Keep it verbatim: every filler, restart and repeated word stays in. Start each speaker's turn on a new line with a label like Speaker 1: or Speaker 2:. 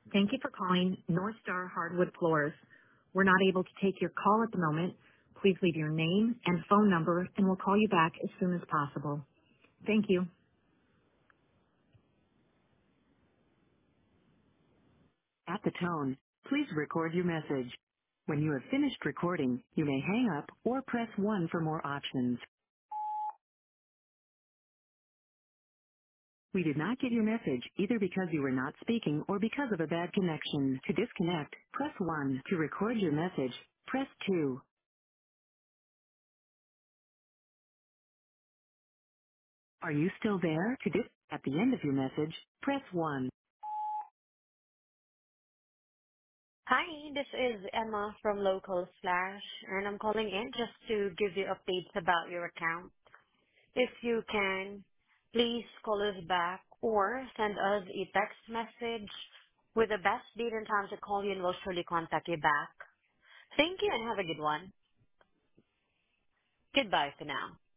Speaker 1: Thank you for calling North Star Hardwood Floors. We're not able to take your call at the moment. Please leave your name and phone number, and we'll call you back as soon as possible. Thank you. At the tone, please record your message. When you have finished recording, you may hang up or press one for more options. We did not get your message either because you were not speaking or because of a bad connection. To disconnect, press one. To record your message, press two. Are you still there? To dis- at the end of your message, press one.
Speaker 2: Hi, this is Emma from Local Slash, and I'm calling in just to give you updates about your account. If you can, please call us back or send us a text message with the best date and time to call you, and we'll surely contact you back. Thank you and have a good one. Goodbye for now.